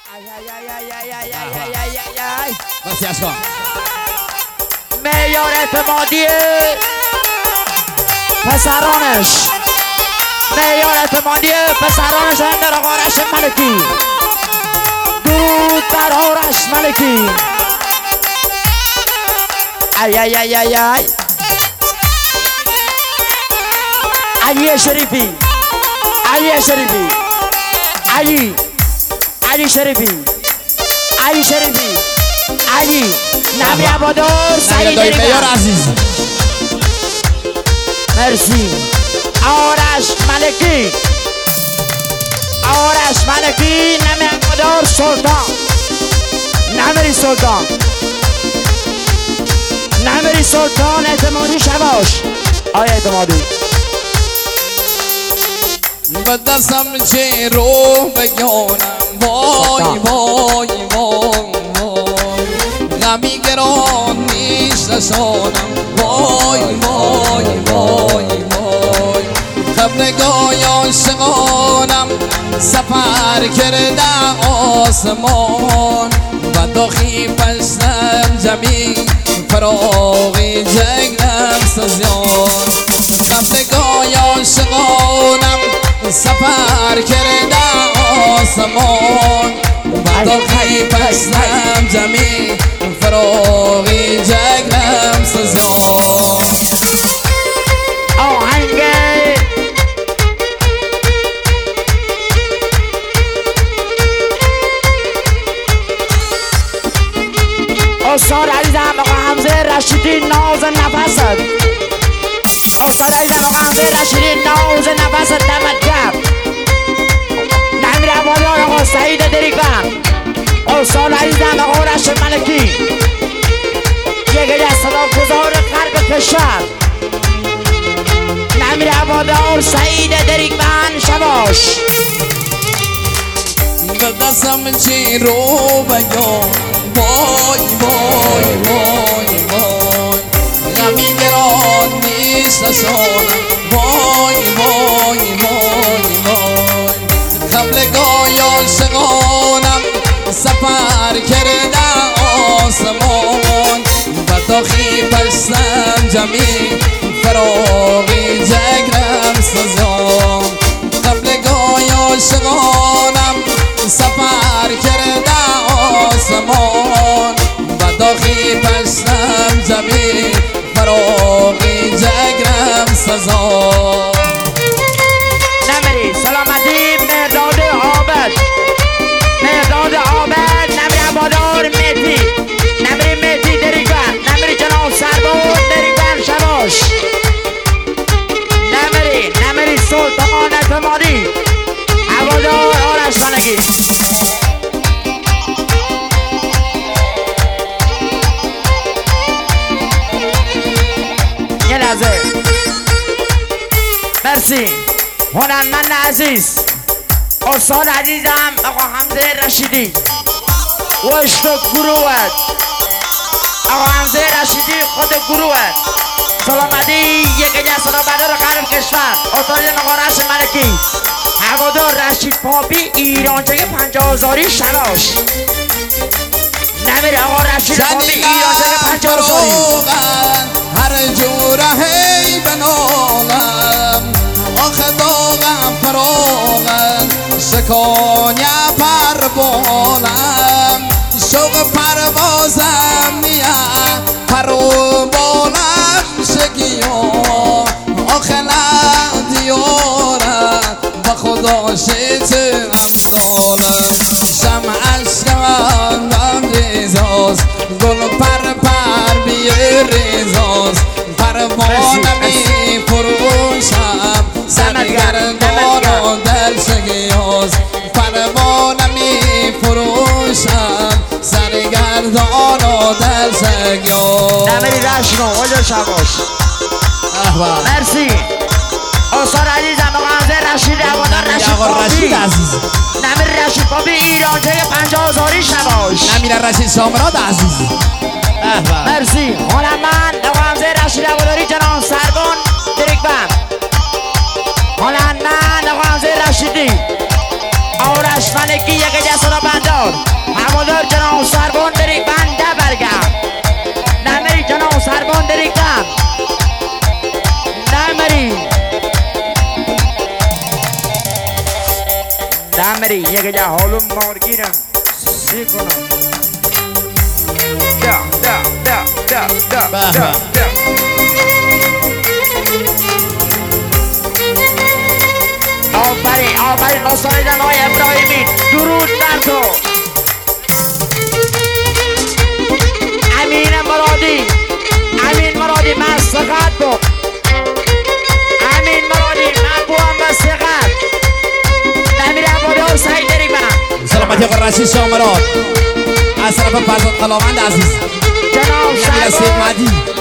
بس اشکان معیار اعتمادی پسرانش، معیار اعتمادی پسرانش اندر آقا آرش ملکی. درود بر آرش ملکی. ای ای ای ای ای علی شریفی، علی شریفی، علی شریفی، علی شریفی، علی نبی عبادار سعید معیار عزیز. مرسی. آرش ملکی، آرش ملکی نمی عبادار سلطان، نمیری سلطان، نمیری سلطان. اعتمادی شباش آیا اعتمادی بدستم چه رو بگانم وای وای وای وای غمی گران میشنشانم وای وای وای وای خبرگاه عاشقانم سفر کرده آسمان و داخی پشتم جمی فراغی جگرم سزیان خبرگاه عاشقانم سفر کرده آسمان و داخی پشتم جمی فراغی جگرم سزان. آهنگه استاد عزیزم آقا حمزه رشیدی ناز نفست. استاد عزیزم آقا حمزه رشیدی ناز نفست دمت گرم. نمیر عبادار آقا سعید دریگان. استاد عزیزم آقا آرش ملکی یک سلام گذار قلب کشور. نمیر عبادار سعید دریگان شباش. بدستم چی رو بگم وای وای وای وای غمی گران میشنشانم وای وای وای وای خبرگاه عاشقانم سفر کرده آسمان و داخی پشتم جمی فراغی جگرم سزان خبرگاه عاشقانم سفر کرده آسمان و داخی پشتم جمی فراغی جگرم سزان. نمری سلامتی مرداد عابد، مرداد عابد نمری عبادار میتی، نمری میتی دریگان، نمری جناب سربود دریگان شباش. نمری سلطان اعتمادی عبادار آرش ملکی. یه لحظه مرسی هنرمند عزیز استاد عزیزم آقا حمزه رشیدی وشت گروهت. آقا حمزه رشیدی خود گروهت سلامتی یک جسد بدر قلب کشور. استاد آقا آرش ملکی هوادار رشید پاپی ایرانچه 50,000 شباش. نمیر آقا رشید پاپی ایرانچه 50,000 هر جوره هی بنالم آخه داغم فراغم شکانیه پر بالم شوق پروازم میاد پر و بالم شگیا آخه ندیارم و خدا شیط امثالم شمع اشکم ریزاست گل پر بیه ریزاست پروانمی فروشم سرگردان و دل شگیاست پروانمی فروشم سرگردان و دل شگیاست. نمیری رشنو وجه شباش. مرسی استاد عزیزم آقا حمزه رشید عوادار رشید عزیز. نمیر رشید پاپی ایرانچه 50,000 شباش. نمیر رشید شامراد عزیز. مرسی هنرمند آقا حمزه رشید عواداری جناب سربان دریگبن. هنرمند آقا حمزه رشیدی آرش ملکی یک جسد بندار. دمری یک جا حالم مارگیرم سی کنم آفرین نصاریدن های ابراهیمی درود بر تو امین مرادی من سقط بود امین مرادی من بوام و سقط امیر عبادی ها سعی داری من سلامتی آقا رشید شامراد از طرف فرزاد خلاوند عزیز جناب امیر سید مهدی